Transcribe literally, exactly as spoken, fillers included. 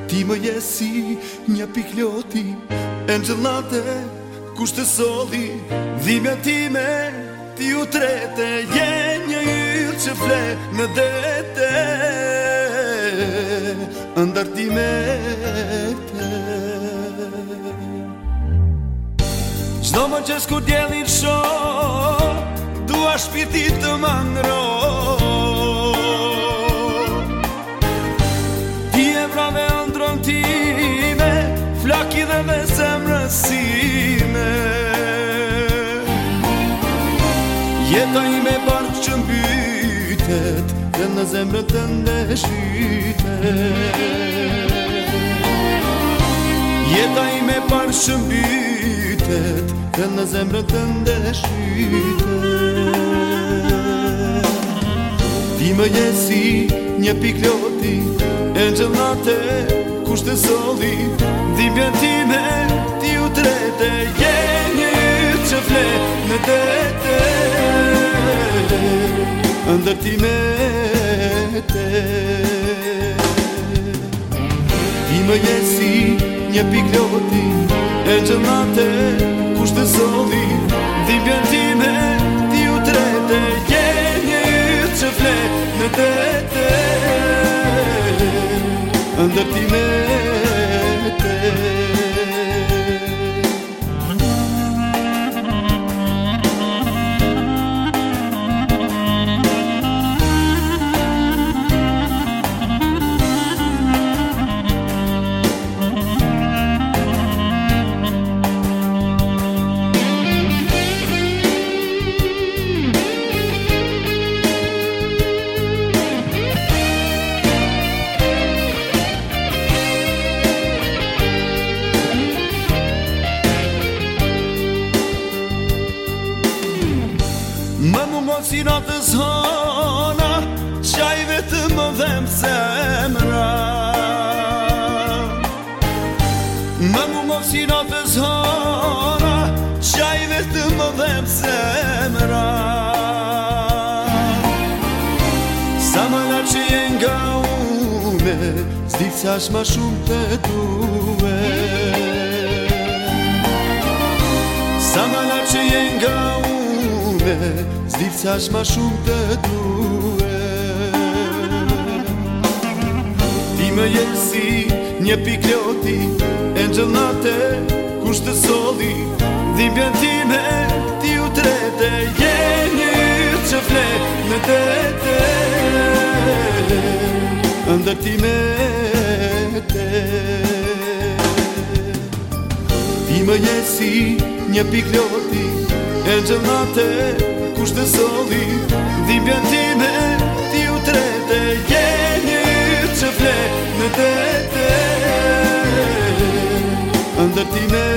Ti më je si një pikloti e gjëllate kushtë soli, dhimja time ti u trete, je një yll që fle në dete, ndër ti me te. Çdo më qes kur djeli sho, dua shpirtit të më ngro. Ti e vrave ëndrën time, flaki dhe me zemrësime. Jeta ime bark që mbytet, dhe në zemrën të ndeshytet. Jeta ime bark që mbytet, dhe në zemrën të ndeshytet. Ti më je si një pikloti e gjëllate kushtë soli, dhimbjen time ti u trete, je një yll që fle në dete, ndër ti me te. Ti më je si një pikloti e gjëllate kushtë soli, dhimbjen time ti u trete, je një yll që fle në dete, ndër ti me te. Më mu mos si natës hona, qaj vetëm më dhem zemra. Më mu mos si natës hona, qaj vetëm më dhem zemra. Sa më la që jen nga une, s'di qash ma shumë të duhe. Sa më la që jen nga une, s'di qash ma shumë të duhe. Ti më je si një pikloti e gjëllate kushtë soli, dhimbjen time ti u trete, je një yll që fle në dete, ndër ti me te. Ti më je si një pikloti e gjëllate kushtë soli, dhimbjen time ti u trete, je një yll që fle në dete, ndër ti me